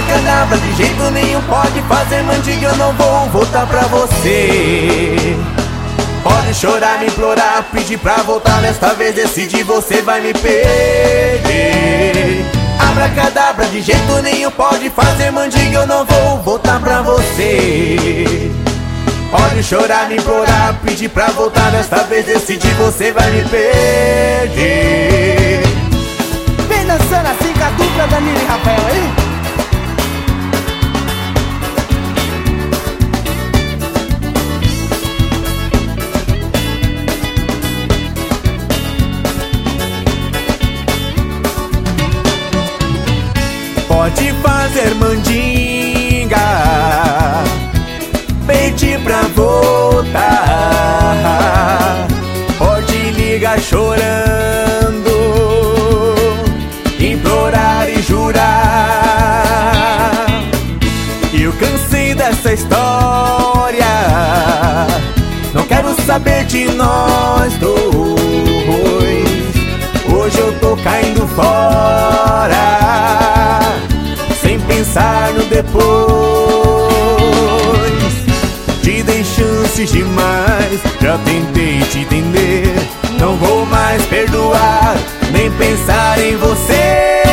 Abracadabra, de jeito nenhum pode fazer mandiga, eu não vou voltar pra você. Pode chorar, me implorar, pedir pra voltar, desta vez decidir, você vai me perder. Abracadabra, de jeito nenhum pode fazer mandiga, eu não vou voltar pra você. Pode chorar, me implorar, pedir pra voltar, desta vez decidir, você vai me perder. Vem dançando assim com a dupla Danilo e Rafael aí. Pode fazer mandinga, pedir pra voltar. Pode ligar chorando, implorar e jurar. Eu cansei dessa história, não quero saber de nós dois. Hoje eu tô caindo fora, sem pensar no depois. Te dei chances demais, já tentei te entender. Não vou mais perdoar, nem pensar em você.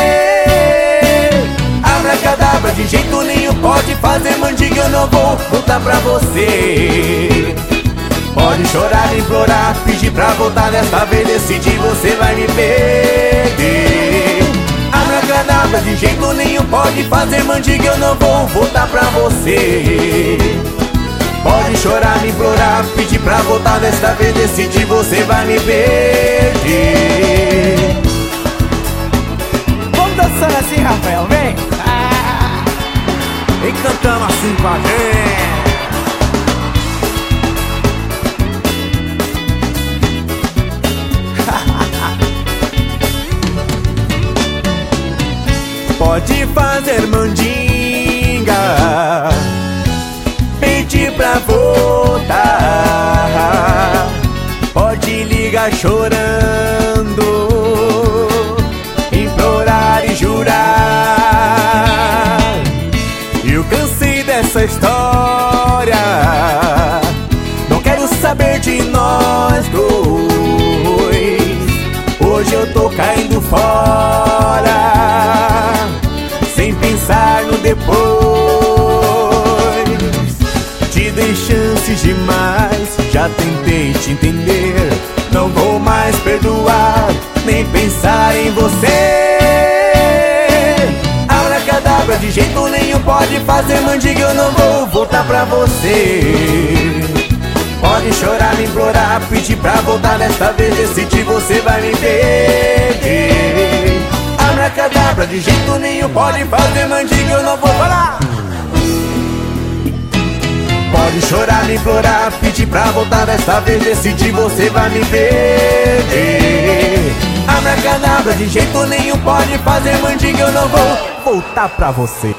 Abracadabra, de jeito nenhum pode fazer mandiga, eu não vou voltar pra você. Pode chorar, implorar, pedir pra voltar, desta vez decidir, você vai me perder. Abracadabra, de jeito nenhum pode fazer mandiga, eu não vou voltar pra você. Pode chorar, me implorar, pedir pra voltar, desta vez decidir, você vai me perder. Vamos dançando assim, Rafael, vem. Vem cantando assim com a gente. Pode fazer mandinga, pedir pra voltar. Pode ligar chorando, implorar e jurar. Eu cansei dessa história, não quero saber de nós dois. Hoje eu tô caindo fora, sem pensar no depois. Te dei chances demais, já tentei te entender. Não vou mais perdoar, nem pensar em você. Abracadabra, de jeito nenhum pode fazer mandiga, eu não vou voltar pra você. Pode chorar, me implorar, pedir pra voltar, desta vez decidir, você vai me perder. Abracadabra, de jeito nenhum pode fazer mandiga, eu não vou falar. Pode chorar, me implorar, pedir pra voltar, desta vez decidir, você vai me perder. Abracadabra, de jeito nenhum pode fazer mandiga, eu não vou voltar pra você.